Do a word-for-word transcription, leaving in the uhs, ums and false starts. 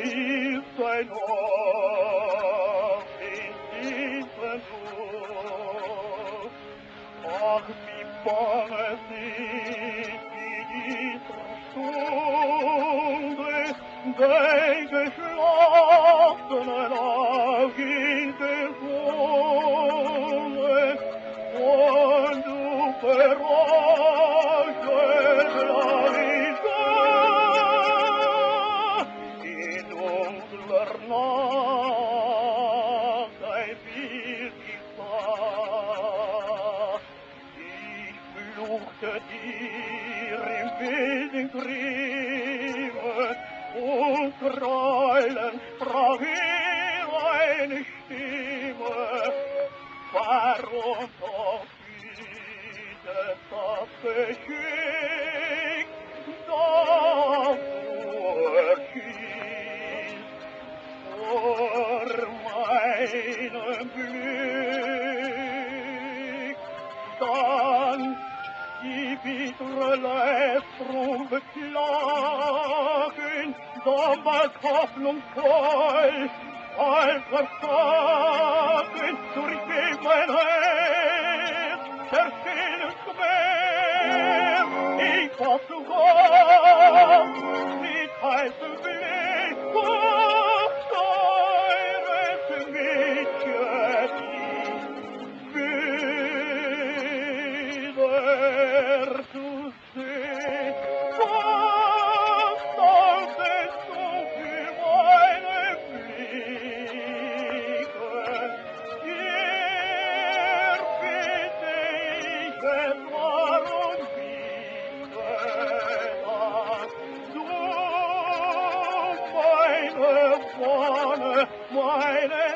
ist ein Ort in diesem Hof. Ach, wie bang es ist in dieser Stunde, den Geschlossenen Augen gesungen, und du verräuschest leise in unserer Nacht ein Bild ich sah. Ich fluchte dir im wilden Grimme und Gräulen sprach in eine Stimme. Warum doch bietet das Geschick, das du erschießt vor meinem Blick? Dann die bittere Lästerung beklagen, damals hoffnungsvoll, als Versagen durchgeht mein Herz, der stillen Schmerz. Ich fass zu Gott mit heißem Blick auf deines Mädchen wieder zu sehen. Was dachtest du für meine Blicke? Hier bitte ich es, warum bitte das? Du, meine Wonne, meine